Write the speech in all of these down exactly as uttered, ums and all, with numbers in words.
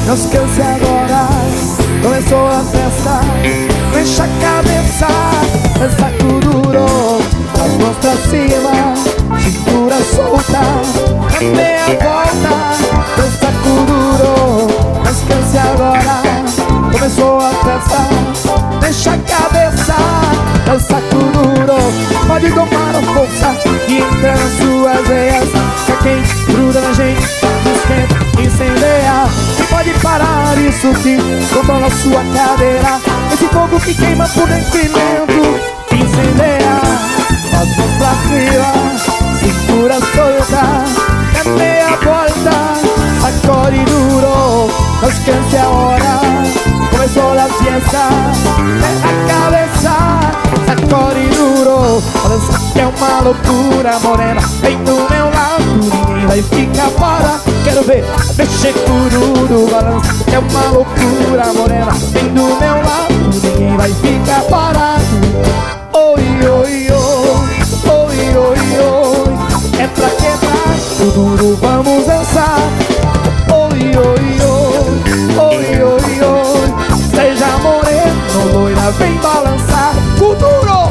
não se canse agora. Começou a festa, mexa a cabeça, dança com duro, as mãos pra cima, cintura solta, a meia volta, dança com duro, não se canse agora. Começou a festa, mexa a cabeça, dança com duro, pode tomar a força que entra nas suas veias, que é quem gruda na gente, esquenta, incendeia. E pode parar isso que controla a sua cadeira, esse fogo que queima por dentro e dentro, incendeia. As mãos pra cima, cintura solta, é meia volta, sacode duro, não se canse a hora. Começou a fiesta, é a cabeça, sacode duro, balança que é uma loucura, morena, vem do meu lado, ninguém vai ficar fora. Quero ver, mexer com duro, balança que é uma loucura, morena, vem do meu lado, ninguém vai ficar fora. Oi, oi, oi, oi, oi, oi, é pra quebrar o duro, vamos dançar. Oi, oi, oi, oi, oi, oi, seja moreno, loira, vem balançar o duro.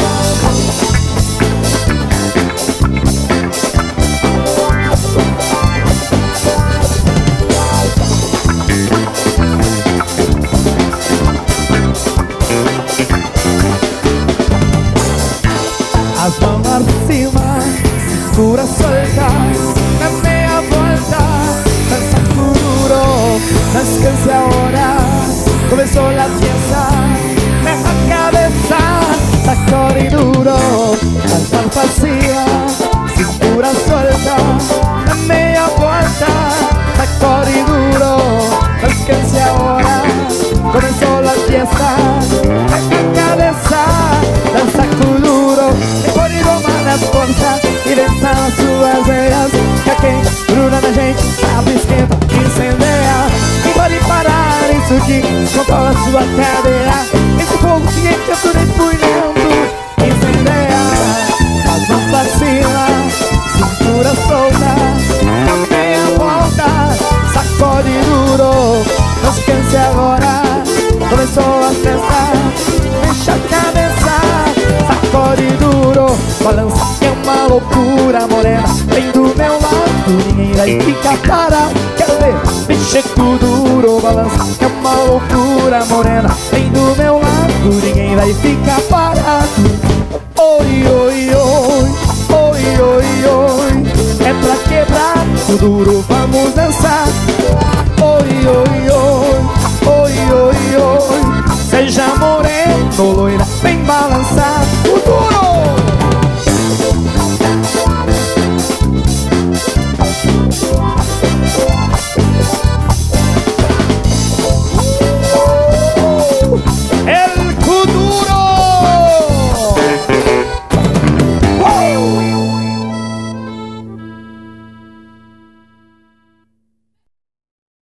As mãos lá por cima, cintura solta, na meia volta, dança com duro, não se canse a hora. Começou a fiesta, mexa a cabeça, sacode duro, as mãos pra cima, cintura solta, na meia volta, sacode duro, não se canse a hora. Começou a fiesta, mexa a cabeça, dança com duro, e pode tomar nas forças e dançar nas suas veias, que é quem gruda na gente, abre, esquenta, incendeia. E pode parar isso que controla a sua cadeira, esse fogo que entra por dentro e dentro, incendeia. As mãos pra cima, cintura solta, a meia volta, sacode duro, não se canse agora. Começou a festa, mexa a cabeça, sacode duro, balança que é uma loucura, morena, vem do meu lado, ninguém vai ficar parado. Quero ver, mexer com duro, balança que é uma loucura, morena, vem do meu lado, ninguém vai ficar parado. Oi, oi, oi, oi, oi, oi, é pra quebrar o duro.